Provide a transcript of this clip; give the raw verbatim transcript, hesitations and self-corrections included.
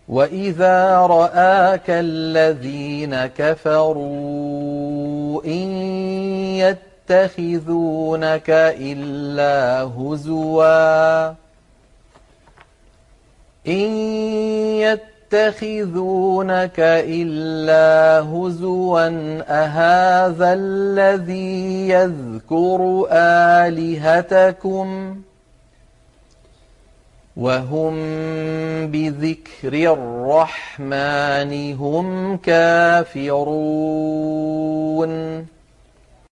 وَإِذَا رَآكَ الَّذِينَ كَفَرُوا إِن يَتَّخِذُونَكَ إِلَّا هُزُوًا إِن يَتَّخِذُونَكَ إِلَّا هُزُوًا أَهَٰذَا الَّذِي يَذْكُرُ آلِهَتَكُمْ وَهُم بِذِكْرِ الرَّحْمَٰنِ هُمْ كَافِرُونَ